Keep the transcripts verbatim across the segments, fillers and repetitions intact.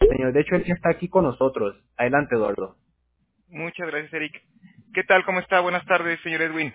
señor. De hecho, él ya está aquí con nosotros. Adelante, Eduardo. Muchas gracias, Eric. ¿Qué tal? ¿Cómo está? Buenas tardes, señor Edwin.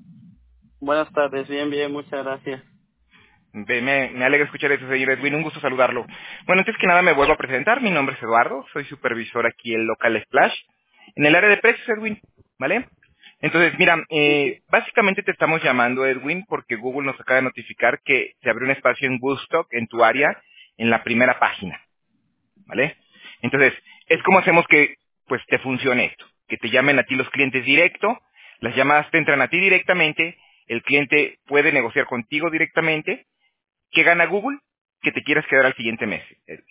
Buenas tardes, bien, bien, muchas gracias. Ve, Me, me alegra escuchar eso, señor Edwin. Un gusto saludarlo. Bueno, antes que nada me vuelvo a presentar. Mi nombre es Eduardo. Soy supervisor aquí en Local Splash. En el área de precios, Edwin. ¿Vale? Entonces, mira, eh, básicamente te estamos llamando, Edwin, porque Google nos acaba de notificar que se abrió un espacio en Woodstock, en tu área, en la primera página. ¿Vale? Entonces, es como hacemos que, pues, te funcione esto. Que te llamen a ti los clientes directo, las llamadas te entran a ti directamente, el cliente puede negociar contigo directamente. ¿Qué gana Google? Que te quieras quedar al siguiente mes.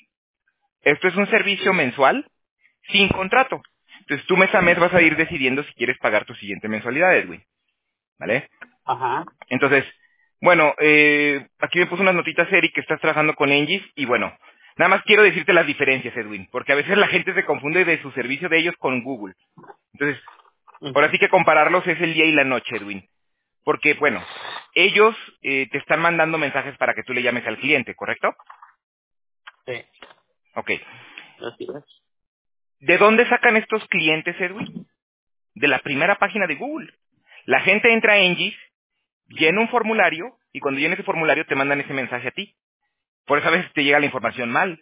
Esto es un servicio mensual sin contrato. Entonces, tú mes a mes vas a ir decidiendo si quieres pagar tu siguiente mensualidad, Edwin. ¿Vale? Ajá. Entonces, bueno, eh, aquí me puso unas notitas, Eric, que estás trabajando con Engis, y bueno, nada más quiero decirte las diferencias, Edwin, porque a veces la gente se confunde de su servicio de ellos con Google. Entonces, ahora Ujú. sí que compararlos es el día y la noche, Edwin. Porque, bueno, ellos eh, te están mandando mensajes para que tú le llames al cliente, ¿correcto? Sí, Ok. así es. ¿De dónde sacan estos clientes, Edwin? De la primera página de Google. La gente entra a Engis, llena un formulario, y cuando llena ese formulario te mandan ese mensaje a ti. Por eso a veces te llega la información mal.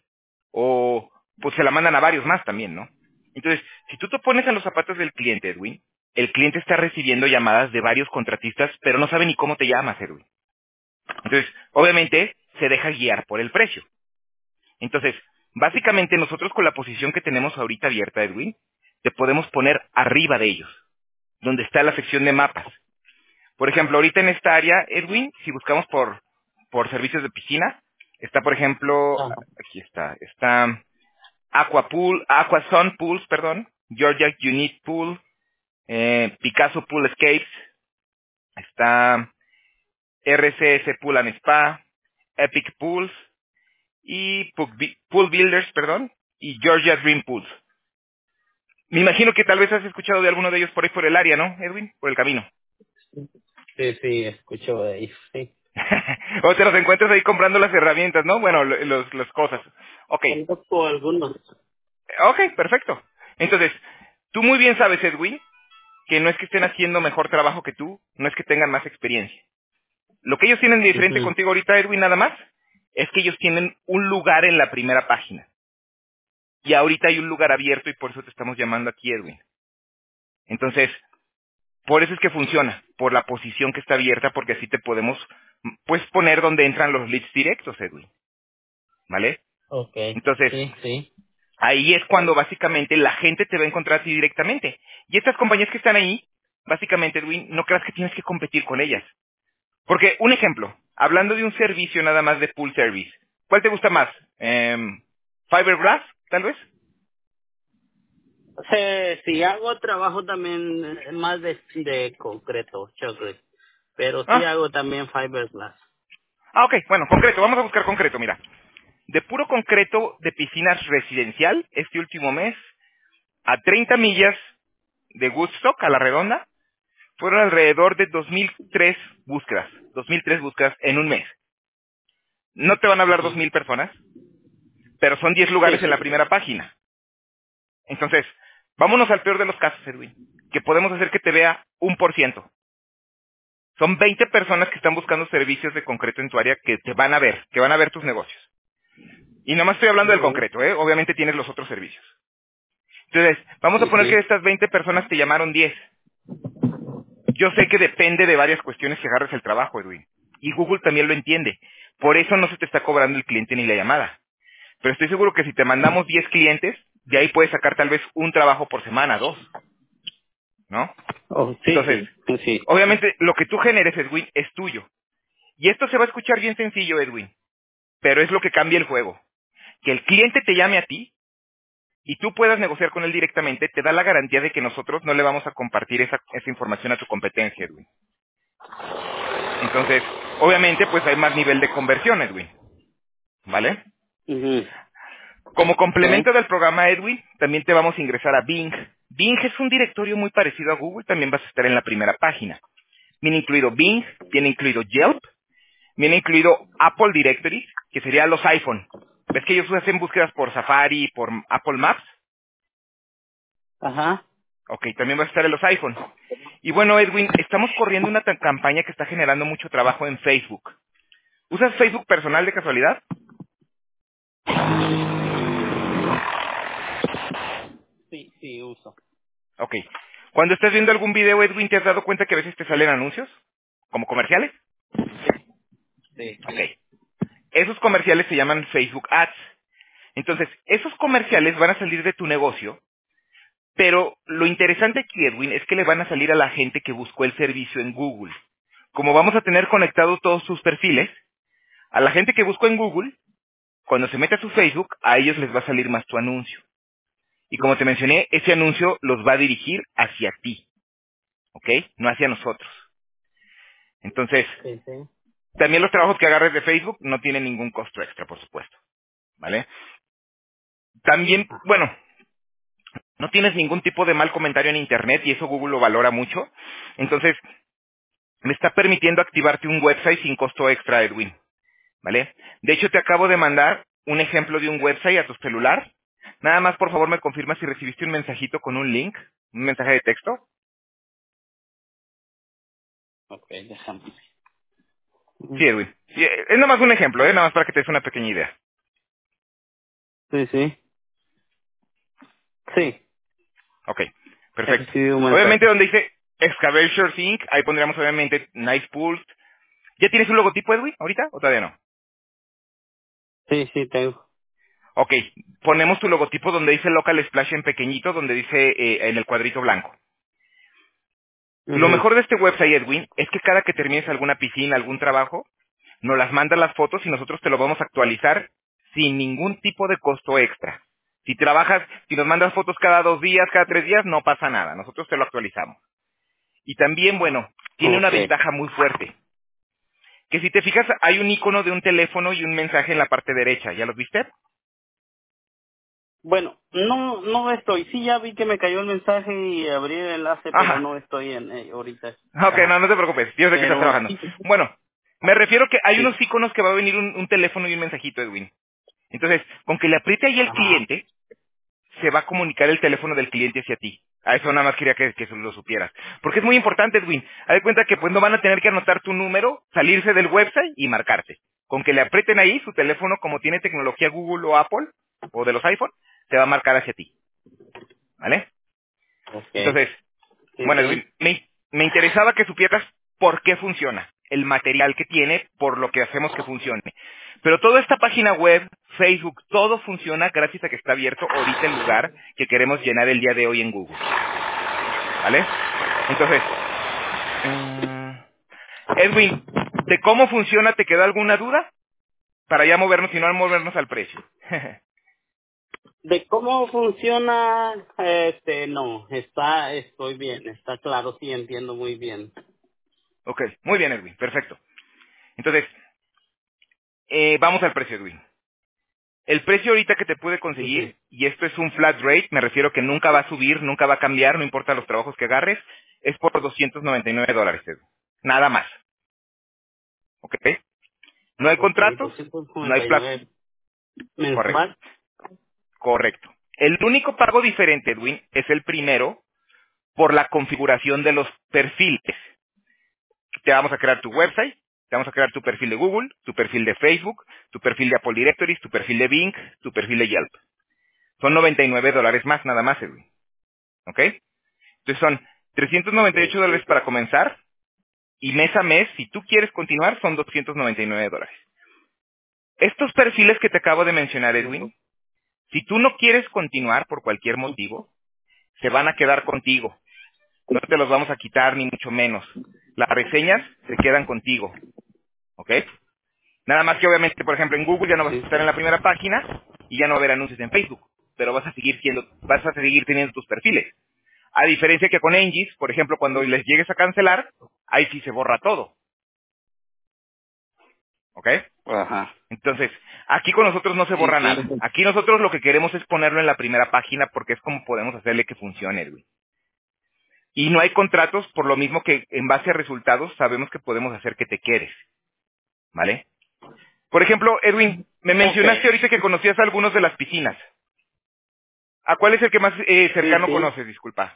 O pues se la mandan a varios más también, ¿no? Entonces, si tú te pones en los zapatos del cliente, Edwin, el cliente está recibiendo llamadas de varios contratistas, pero no sabe ni cómo te llamas, Edwin. Entonces, obviamente, se deja guiar por el precio. Entonces, básicamente nosotros con la posición que tenemos ahorita abierta, Edwin, te podemos poner arriba de ellos, donde está la sección de mapas. Por ejemplo, ahorita en esta área, Edwin, si buscamos por, por servicios de piscina, está, por ejemplo, Ajá. aquí está, está Aquapool, Aquasun Pools, perdón, Georgia Unit Pool, eh, Picasso Pool Escapes, está R C S Pool and Spa, Epic Pools y Pool Bi- Pool Builders, perdón, y Georgia Dream Pools. Me imagino que tal vez has escuchado de alguno de ellos por ahí por el área, ¿no, Edwin? Por el camino. Sí, sí, escucho de ahí, sí. O te los encuentras ahí comprando las herramientas, ¿no? Bueno, lo- los, las cosas. Ok, Conozco algunos. ok, perfecto. Entonces, tú muy bien sabes, Edwin, que no es que estén haciendo mejor trabajo que tú, no es que tengan más experiencia. Lo que ellos tienen de diferente Ujú. contigo ahorita, Edwin, nada más, es que ellos tienen un lugar en la primera página. Y ahorita hay un lugar abierto y por eso te estamos llamando aquí, Edwin. Entonces, por eso es que funciona, por la posición que está abierta, porque así te podemos, pues, poner donde entran los leads directos, Edwin. ¿Vale? Ok, Entonces, sí, sí. ahí es cuando básicamente la gente te va a encontrar a ti directamente. Y estas compañías que están ahí, básicamente, Edwin, no creas que tienes que competir con ellas. Porque, un ejemplo, hablando de un servicio nada más de pool service, ¿cuál te gusta más? Em, ¿Fiberglass, tal vez? Eh, sí, hago trabajo también eh, más de, de concreto, chocolate. Pero sí Ah, hago también fiberglass. ah, ok, bueno, concreto, vamos a buscar concreto, mira. De puro concreto de piscinas residencial, este último mes, a treinta millas de Woodstock, a la redonda, fueron alrededor de dos mil tres búsquedas, dos mil tres búsquedas en un mes. No te van a hablar dos Ujú. mil personas, pero son diez Sí, lugares en la sí. primera página. Entonces, vámonos al peor de los casos, Edwin, que podemos hacer que te vea un por ciento. Son veinte personas que están buscando servicios de concreto en tu área que te van a ver, que van a ver tus negocios. Y nomás estoy hablando del Ujú. concreto, ¿eh? Obviamente tienes los otros servicios. Entonces, vamos a Sí, poner que de sí. estas veinte personas te llamaron diez. Yo sé que depende de varias cuestiones que agarres el trabajo, Edwin. Y Google también lo entiende. Por eso no se te está cobrando el cliente ni la llamada. Pero estoy seguro que si te mandamos diez clientes, de ahí puedes sacar tal vez un trabajo por semana, dos, ¿no? Oh, sí, Entonces, sí, sí. obviamente lo que tú generes, Edwin, es tuyo. Y esto se va a escuchar bien sencillo, Edwin, pero es lo que cambia el juego. Que el cliente te llame a ti y tú puedas negociar con él directamente, te da la garantía de que nosotros no le vamos a compartir esa, esa información a tu competencia, Edwin. Entonces, obviamente, pues hay más nivel de conversión, Edwin, ¿vale? Ujú. Como Okay. complemento del programa, Edwin, también te vamos a ingresar a Bing. Bing es un directorio muy parecido a Google, también vas a estar en la primera página. Viene incluido Bing, viene incluido Yelp, viene incluido Apple Directory, que sería los iPhone. ¿Ves que ellos hacen búsquedas por Safari, por Apple Maps? Ajá. Ok, también va a estar en los iPhone. Y bueno, Edwin, estamos corriendo una ta- campaña que está generando mucho trabajo en Facebook. ¿Usas Facebook personal de casualidad? Sí, sí, uso. Ok. Cuando estás viendo algún video, Edwin, ¿te has dado cuenta que a veces te salen anuncios? ¿Como comerciales? Sí. Ok. Esos comerciales se llaman Facebook Ads. Entonces, esos comerciales van a salir de tu negocio, pero lo interesante aquí, Edwin, es que le van a salir a la gente que buscó el servicio en Google. Como vamos a tener conectados todos sus perfiles, a la gente que buscó en Google, cuando se mete a su Facebook, a ellos les va a salir más tu anuncio. Y como te mencioné, ese anuncio los va a dirigir hacia ti, ¿ok? No hacia nosotros. Entonces, Sí, sí. también los trabajos que agarres de Facebook no tienen ningún costo extra, por supuesto, ¿vale? También, bueno, no tienes ningún tipo de mal comentario en Internet y eso Google lo valora mucho. Entonces, me está permitiendo activarte un website sin costo extra, Edwin, ¿vale? De hecho, te acabo de mandar un ejemplo de un website a tu celular. Nada más, por favor, me confirma si recibiste un mensajito con un link, un mensaje de texto. Ok, déjame. Sí, Edwin. Sí, eh, es nada más un ejemplo, ¿eh? Nada más para que te des una pequeña idea. Sí, sí. Sí, Ok, he perfecto. recibido un Obviamente mensaje. donde dice Excavations inc, ahí pondríamos obviamente Nice Pulse. ¿Ya tienes un logotipo, Edwin, ahorita o todavía no? Sí, sí, tengo. Ok, ponemos tu logotipo donde dice Local Splash en pequeñito, donde dice eh, en el cuadrito blanco. Lo Mhm. mejor de este website, Edwin, es que cada que termines alguna piscina, algún trabajo, nos las mandas las fotos y nosotros te lo vamos a actualizar sin ningún tipo de costo extra. Si trabajas, si nos mandas fotos cada dos días, cada tres días, no pasa nada. Nosotros te lo actualizamos. Y también, bueno, tiene una Okay. ventaja muy fuerte. Que si te fijas, hay un icono de un teléfono y un mensaje en la parte derecha. ¿Ya los viste? Bueno, no, no estoy. Sí, ya vi que me cayó el mensaje y abrí el enlace, pero Ajá. no estoy en eh, ahorita. Ok, no, Ajá. no te preocupes. Yo sé que estás Pero trabajando. sí, Bueno, me refiero que hay sí. unos iconos que va a venir un, un teléfono y un mensajito, Edwin. Entonces, con que le apriete ahí el Ajá. cliente, se va a comunicar el teléfono del cliente hacia ti. A eso nada más quería que, que lo supieras. Porque es muy importante, Edwin. Haz de cuenta que pues no van a tener que anotar tu número, salirse del website y marcarte. Con que le aprieten ahí su teléfono, como tiene tecnología Google o Apple, o de los iPhone, se va a marcar hacia ti. ¿Vale? Okay. Entonces, Sí, bueno, Edwin, sí. me, me interesaba que supieras por qué funciona, el material que tiene, por lo que hacemos que funcione. Pero toda esta página web, Facebook, todo funciona gracias a que está abierto ahorita el lugar que queremos llenar el día de hoy en Google. ¿Vale? Entonces, mm, Edwin, ¿de cómo funciona te quedó alguna duda? Para ya movernos y no movernos al precio. De cómo funciona, este, no, está, estoy bien, está claro, sí, entiendo muy bien. Ok, muy bien, Edwin, perfecto. Entonces, eh, vamos al precio, Edwin. El precio ahorita que te puede Ujú. conseguir, y esto es un flat rate, me refiero que nunca va a subir, nunca va a cambiar, no importa los trabajos que agarres, es por doscientos noventa y nueve dólares, Edwin. Nada más. ¿Ok? No hay Ok, contratos, no hay plazo. doscientos noventa y nueve Correcto, mensual. correcto. El único pago diferente, Edwin, es el primero por la configuración de los perfiles. Te vamos a crear tu website, te vamos a crear tu perfil de Google, tu perfil de Facebook, tu perfil de Apple Directories, tu perfil de Bing, tu perfil de Yelp. Son noventa y nueve dólares más, nada más, Edwin. ¿Ok? Entonces son trescientos noventa y ocho Ok. dólares para comenzar y mes a mes, si tú quieres continuar, son doscientos noventa y nueve dólares. Estos perfiles que te acabo de mencionar, Edwin, si tú no quieres continuar por cualquier motivo, se van a quedar contigo. No te los vamos a quitar ni mucho menos. Las reseñas se quedan contigo. ¿Ok? Nada más que obviamente, por ejemplo, en Google ya no vas a Sí, estar en sí. la primera página y ya no va a haber anuncios en Facebook, pero vas a seguir siendo, vas a seguir teniendo tus perfiles. A diferencia que con Engis, por ejemplo, cuando les llegues a cancelar, ahí sí se borra todo. ¿Ok? Ajá. Entonces, aquí con nosotros no se Sí, borra sí. nada. Aquí nosotros lo que queremos es ponerlo en la primera página porque es como podemos hacerle que funcione, Edwin. Y no hay contratos por lo mismo que en base a resultados sabemos que podemos hacer que te quedes. ¿Vale? Por ejemplo, Edwin, me mencionaste Ok. ahorita que conocías a algunos de las piscinas. ¿A cuál es el que más eh, Sí, cercano sí. conoces? Disculpa.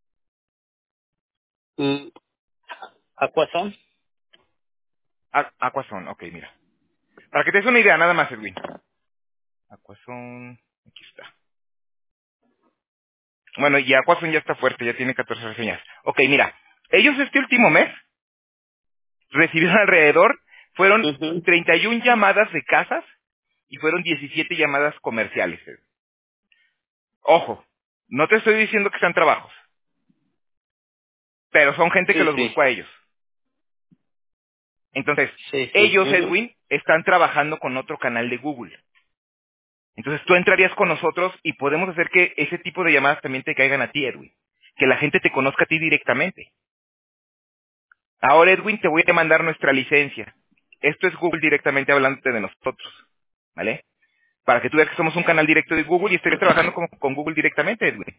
Mm, ¿Aquazón? A- Aquazón, ok, mira. Para que te des una idea, nada más, Edwin. Aquazón, aquí está. Bueno, y Aquazón ya está fuerte, ya tiene catorce reseñas. Ok, mira. Ellos este último mes recibieron alrededor, fueron Ujú. treinta y una llamadas de casas y fueron diecisiete llamadas comerciales. Edwin. Ojo, no te estoy diciendo que sean trabajos, pero son gente que Sí, los sí. buscó a ellos. Entonces, Sí, sí. ellos, Ujú. Edwin, están trabajando con otro canal de Google. Entonces tú entrarías con nosotros y podemos hacer que ese tipo de llamadas también te caigan a ti, Edwin. Que la gente te conozca a ti directamente. Ahora, Edwin, te voy a mandar nuestra licencia. Esto es Google directamente hablándote de nosotros. ¿Vale? Para que tú veas que somos un canal directo de Google y estarías trabajando con, con Google directamente, Edwin.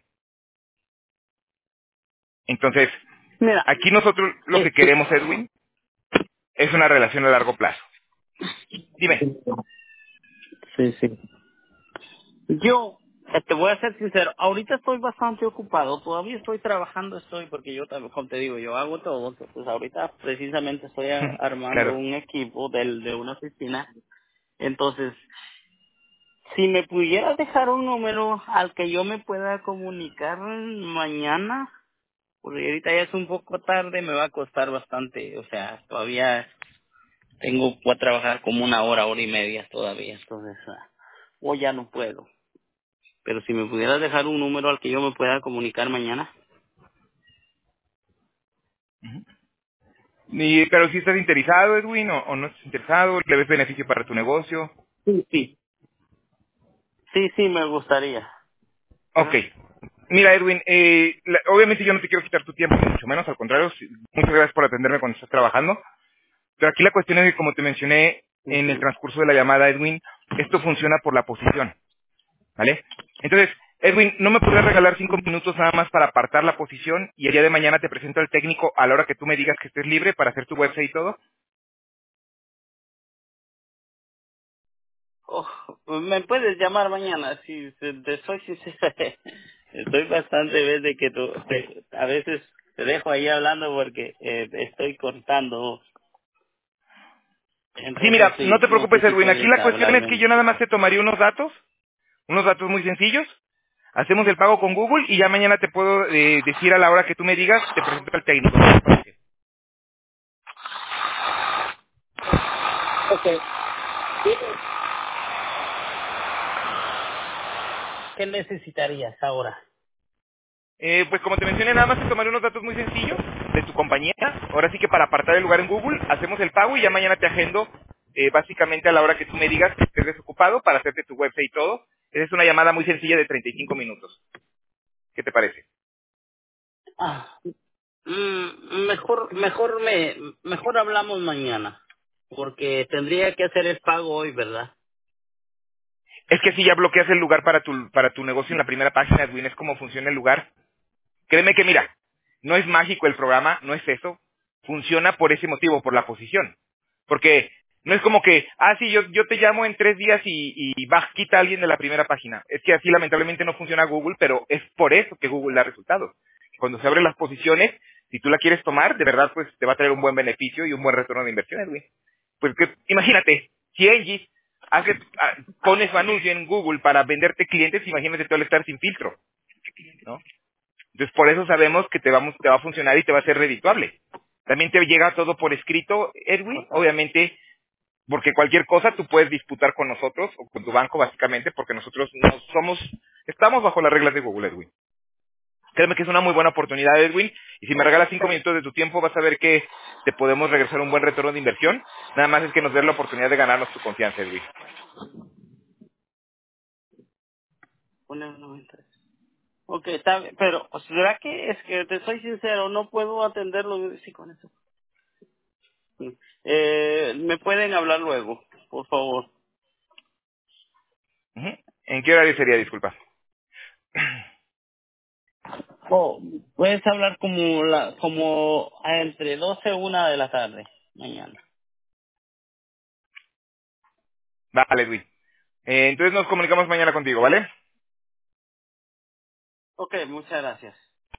Entonces, Mira, aquí nosotros lo que este, queremos, Edwin, es una relación a largo plazo. Dime. sí, sí. Yo, eh, te voy a ser sincero, ahorita estoy bastante ocupado, todavía estoy trabajando, estoy, porque yo, tam- como te digo, yo hago todo, pues ahorita precisamente estoy a- armando Claro. un equipo del, de una oficina, entonces, si me pudieras dejar un número al que yo me pueda comunicar mañana, porque ahorita ya es un poco tarde, me va a costar bastante, o sea, todavía tengo que trabajar como una hora, hora y media todavía, entonces, ah, o ya no puedo. Pero si me pudieras dejar un número al que yo me pueda comunicar mañana. Y, pero si estás interesado, Edwin, o, o no estás interesado, le ves beneficio para tu negocio. Sí, sí. Sí, sí, me gustaría. Ok. Ajá. Mira, Edwin, eh, la- obviamente yo no te quiero quitar tu tiempo, ni mucho menos, al contrario, sí, muchas gracias por atenderme cuando estás trabajando. Pero aquí la cuestión es que, como te mencioné en el Ujú. transcurso de la llamada, Edwin, esto funciona por la posición, ¿vale? Entonces, Edwin, ¿no me podrías regalar cinco minutos nada más para apartar la posición y el día de mañana te presento al técnico a la hora que tú me digas que estés libre para hacer tu website y todo? Oh, me puedes llamar mañana, si te, te soy sincero. Estoy bastante vez de que tú, te- a veces te dejo ahí hablando porque eh, estoy cortando. Sí, Entonces mira, no sí, te no preocupes, sé si Edwin. Aquí puedes la cuestión es que hablarme. yo nada más te tomaría unos datos, unos datos muy sencillos. Hacemos el pago con Google y ya mañana te puedo eh, decir a la hora que tú me digas, te presento al técnico. ¿Qué te parece? Ok. ¿Qué necesitarías ahora? Eh, pues como te mencioné, nada más te tomaré unos datos muy sencillos de tu compañía. Ahora sí que para apartar el lugar en Google, hacemos el pago y ya mañana te agendo eh, básicamente a la hora que tú me digas que estés desocupado para hacerte tu website y todo. Esa es una llamada muy sencilla de treinta y cinco minutos. ¿Qué te parece? Ah, mm, mejor, mejor me, mejor hablamos mañana, porque tendría que hacer el pago hoy, ¿verdad? Es que si ya bloqueas el lugar para tu, para tu negocio en la primera página, Edwin, es cómo funciona el lugar. Créeme que mira, no es mágico el programa, no es eso. Funciona por ese motivo, por la posición. Porque no es como que, ah, sí, yo, yo te llamo en tres días y, y va, quita a alguien de la primera página. Es que así lamentablemente no funciona Google, pero es por eso que Google da resultados. Cuando se abren las posiciones, si tú la quieres tomar, de verdad, pues te va a traer un buen beneficio y un buen retorno de inversión, Edwin. Pues que, imagínate, si Angie hace, ah, pone su anuncio en Google para venderte clientes, imagínate tú al estar sin filtro, ¿no? Entonces, por eso sabemos que te, vamos, te va a funcionar y te va a ser redituable. También te llega todo por escrito, Edwin, obviamente, porque cualquier cosa tú puedes disputar con nosotros o con tu banco, básicamente, porque nosotros no somos, estamos bajo las reglas de Google, Edwin. Créeme que es una muy buena oportunidad, Edwin, y si me regalas cinco minutos de tu tiempo vas a ver que te podemos regresar un buen retorno de inversión. Nada más es que nos dé la oportunidad de ganarnos tu confianza, Edwin. Pone un noventa. Ok, está bien, pero ¿será que es que te soy sincero, no puedo atenderlo sí, con eso? Sí. Eh, me pueden hablar luego, por favor. Ujú. ¿En qué horario sería, disculpa? Oh, puedes hablar como la, como entre doce y una de la tarde, mañana. Vale, Edwin. Eh, entonces nos comunicamos mañana contigo, ¿vale? Ok, muchas gracias.